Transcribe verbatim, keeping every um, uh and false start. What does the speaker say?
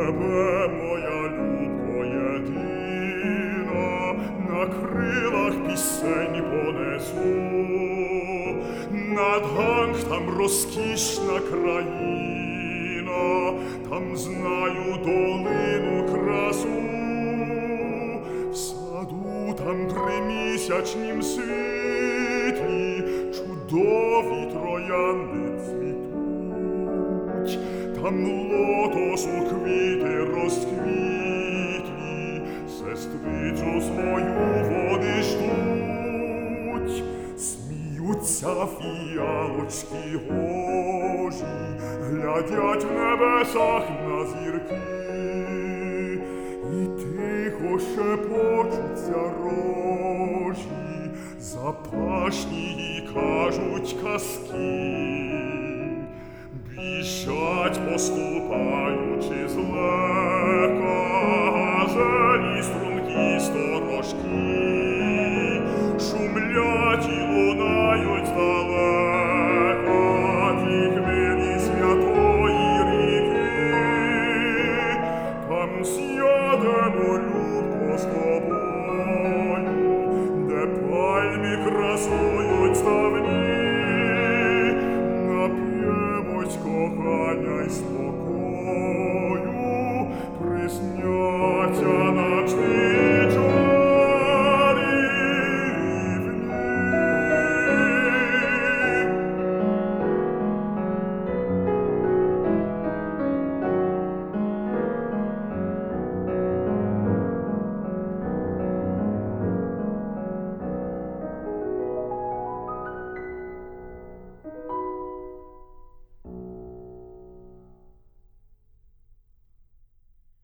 тебе, моя любко єдина, на крилах пісень понесу. Над Ганг там розкішна країна, там знаю долину красу. В саду там тримісячнім світлі чудові троянди цвітуть. Там лотосу квіти розквітлі, сестрицю свою вони ждуть. Сміються фіалочки гожі, глядять в небесах на зірки, і тихо шепочуться рожі, запашні й кажуть казки. Біжать, поступаючи злека, газелі стрункі сторожки, шумлять і лунають здалека ті хвилі святої ріки. Там сядемо, любко, з тобою, де пальми красують ставні, нап'ємось кохання й спокою.